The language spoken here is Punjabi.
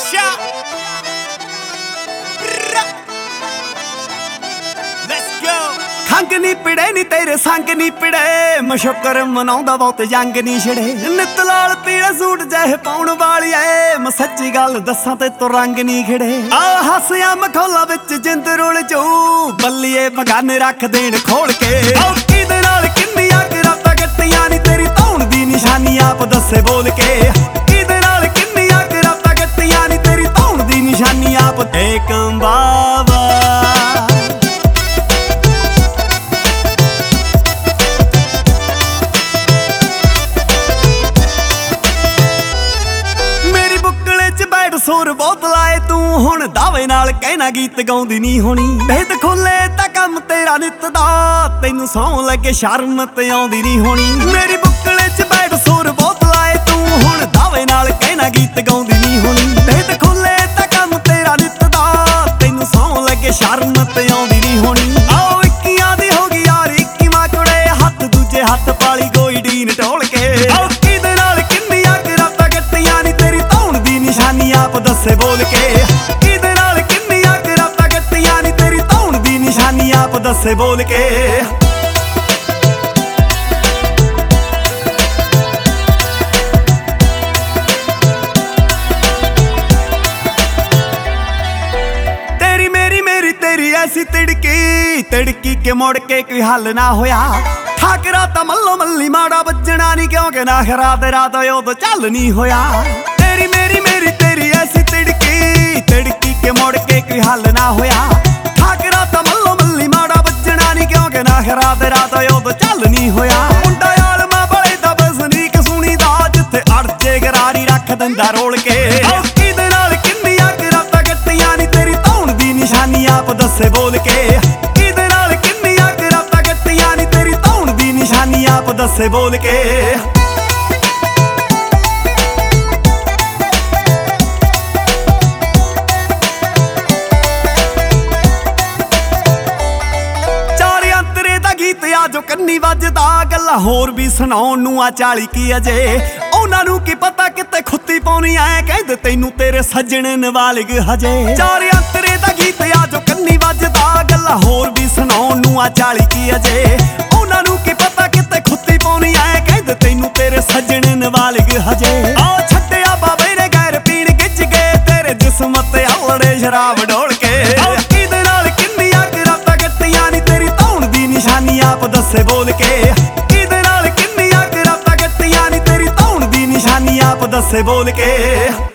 Russia. Let's go. ਖੰਗ ਨੀ ਪਿੜੇ ਨੀ ਤੇਰੇ ਸੰਗ ਨੀ ਪਿੜੇ ਮਸ਼ਕਰ ਮਨਾਉਂਦਾ ਬਹੁਤ ਜੰਗ ਨੀ ਛੜੇ ਨਿੱਤ ਲਾਲ ਪੀਲਾ ਸੂਟ ਜਹ ਪਾਉਣ ਵਾਲੀ ਐ ਮੈਂ ਸੱਚੀ ਗੱਲ ਦੱਸਾਂ ਤੇ ਤੂੰ ਰੰਗ ਨੀ ਖੜੇ ਆ ਹੱਸਿਆ ਮਖੌਲਾ ਵਿੱਚ ਜਿੰਦ ਰੁਲ ਜੂ ਬੱਲੀਏ ਬਗਾਨੇ ਰੱਖ ਦੇਣ ਖੋਲ ਕੇ ਔਕੀ ਦੇ ਨਾਲ ਕਿੰਨੀਆਂ ਰਾਤਾਂ ਗੱਟੀਆਂ ਨੀ ਤੇਰੀ ਧੌਣ ਦੀ ਨਿਸ਼ਾਨੀ ਆਪ ਦੱਸੇ ਬੋਲ ਕੇ ਕਿਹਦੇ ਨਾਲ ਕਿੰਨੀਆਂ ਰਾਤਾਂ ਗੱਟੀਆਂ ਨੀ ਤੇਰੀ ਧੌਣ ਦੀ ਨਿਸ਼ਾਨੀ ਆਪ ਤੇ ਕੰਬਾਵਾ ਸੁਰ ਬਹੁਤ ਲਾਏ ਤੂੰ ਹੁਣ ਦਾਵੇ ਨਾਲ ਕਹਿਣਾ ਗੀਤ ਗਾਉਂਦੀ ਨਹੀਂ ਹੋਣੀ ਭੇਦ ਖੋਲੇ ਤਾਂ ਕੰਮ ਤੇਰਾ ਨਿੱਤ ਦਾ ਤੈਨੂੰ ਸੌਂ ਲੱਗੇ ਸ਼ਰਮ ਤੇ ਆਉਂਦੀ ਨਹੀਂ ਹੋਣੀ ਮੇਰੀ ਬੁੱਕਲੇ 'ਚ ਬੈਠ ਸੁਰ ਬਹੁਤ ਲਾਏ ਤੂੰ ਹੁਣ ਦਾਵੇ ਨਾਲ ਕਹਿਣਾ ਗੀਤ ਗਾਉਂਦੀ ਨਹੀਂ ਹੋਣੀ ਭੇਦ ਖੋਲੇ ਤਾਂ ਕੰਮ ਤੇਰਾ ਨਿੱਤ ਦਾ ਤੈਨੂੰ ਸੌਂ ਲੱਗੇ ਸ਼ਰਮ ਤੇ ਆਉਂਦੀ ਨਹੀਂ ਹੋਣੀ ਆਓ ਇੱਕੀਆਂ ਦੀ ਹੋ ਗਈ ਯਾਰ 21ਵਾਂ ਕੁੜੇ ਹੱਥ ਦੂਜੇ ਹੱਥ ਪਾਲੀ ਗੋਈ ਡੀਨ ਢੋਲ ਕੇ ਆਓ ਕਿਹਦੇ ਨਾਲ ਕਿੰਨੀਆਂ ਰਾਤਾਂ ਗੱਟੀਆਂ ਨੀ ਤੇਰੀ ਧੌਣ ਦੀ ਨਿਸ਼ਾਨੀ ਆਪ ਦੱਸੇ ਬੋਲ ਕੇ ਕਿਹਦੇ ਨਾਲ ਕਿੰਨੀਆਂ ਰਾਤਾਂ ਗੱਟੀਆਂ ਨੀ ਤੇਰੀ ਧੌਣ ਦੀ ਨਿਸ਼ਾਨੀ ਆਪ ਦੱਸੇ ਬੋਲ ਕੇ ਤੇਰੀ ਮੇਰੀ ਤੇਰੀ ਐਸੀ ਤੜਕੀ ਕੇ ਮੁੜ ਕੇ ਕੋਈ ਹੱਲ ਨਾ ਹੋਇਆ ਠਾਕਰਾ ਤਾਂ ਮੱਲੋ ਮੱਲੀ ਮਾੜਾ ਵੱਜਣਾ ਨਹੀਂ ਕਿਉਂਕਿ ਨਾ ਖਰਾ ਤੇਰਾ ਤਾਂ ਉਦੋਂ ਚੱਲ ਨਹੀਂ ਹੋਇਆ ਤੇਰੀ ਮੇਰੀ ਤੇਰੀ ਐਸੀ ਤੜਕੀ ਕੇ ਮੁੜ ਕੇ ਕੋਈ ਹੱਲ ਨਾ ਹੋਇਆ ਠਾਕਰਾ ਤਾਂ ਮੱਲੋ ਮੱਲੀ ਮਾੜਾ ਵੱਜਣਾ ਨਹੀਂ ਕਿਉਂਕਿ ਨਾ ਖਰਾ ਤੇਰਾ ਤਾਂ ਉਦੋਂ ਚੱਲ ਨਹੀਂ ਹੋਇਆ ਮੁੰਡਾ ਆਲਮਾ ਬੜੇ ਦਾ ਬਸਨੀਕ ਸੁਣੀ ਦਾ ਜਿੱਥੇ ਅੜਜੇ ਗਰਾਰੀ ਰੱਖ ਦਿੰਦਾ ਰੋਲ ਕੇ ਕਿਹਦੇ ਨਾਲ ਕਿੰਨੀਆਂ ਰਾਤਾਂ ਗੱਟੀਆਂ ਨੀ ਤੇਰੀ ਧੌਣ ਦੀ ਨਿਸ਼ਾਨੀ ਆਪ ਦੱਸੇ ਬੋਲ ਕੇ ਕਿਹਦੇ ਨਾਲ ਕਿੰਨੀਆਂ ਰਾਤਾਂ ਗੱਟੀਆਂ ਨੀ ਤੇਰੀ ਧੌਣ ਦੀ ਨਿਸ਼ਾਨੀ ਆਪ ਦੱਸੇ ਬੋਲ ਕੇ ਜੋ ਕੰਨੀ ਵੱਜਦਾ ਗੱਲਾਂ ਹੋਰ ਵੀ ਸੁਣਾਉਣ ਨੂੰ ਆ 40 ਕੀ ਅਜੇ ਉਹਨਾਂ ਨੂੰ ਕੀ ਪਤਾ ਕਿਤੇ ਖੁੱਤੀ ਪਾਉਣੀ ਐ ਕਹਿੰਦੇ ਤੈਨੂੰ ਤੇਰੇ ਸੱਜਣ ਨਵਾਲਿਗ ਹਜੇ ਚਾਰ ਅੰਤਰੇ ਦਾ ਗੀਤ ਆ ਜੋ ਕੰਨੀ ਵੱਜਦਾ ਗੱਲਾਂ ਹੋਰ ਵੀ ਸੁਣਾਉਣ ਨੂੰ ਆ 40 ਕੀ ਅਜੇ ਉਹਨਾਂ ਨੂੰ ਕੀ ਪਤਾ ਕਿਤੇ ਖੁੱਤੀ ਪਾਉਣੀ ਐ ਕਹਿੰਦੇ ਤੈਨੂੰ ਤੇਰੇ ਸੱਜਣ ਨਵਾਲਿਗ ਹਜੇ ਆ ਛੱਡਿਆ ਬਾਬੇ ਨੇ ਗੈਰ ਪੀਣ ਗਿੱਜ ਗਏ ਤੇਰੇ ਜਿਸਮ ਤੇ ਆਲੜੇ ਸ਼ਰਾਬ ਢੋਲ ਕੇ ਕਿਹਦੇ ਨਾਲ ਕਿੰਨੀਆਂ ਰਾਤਾਂ ਗੱਟੀਆਂ ਨੀ ਤੇਰੀ ਧੌਣ ਦੀ ਨਿਸ਼ਾਨੀ ਆਪ ਦੱਸੇ ਬੋਲ ਕੇ ਕਿਹਦੇ ਨਾਲ ਕਿੰਨੀਆਂ ਰਾਤਾਂ ਗੱਟੀਆਂ ਨੀ ਤੇਰੀ ਧੌਣ ਦੀ ਨਿਸ਼ਾਨੀ ਆਪ ਦੱਸੇ ਬੋਲ ਕੇ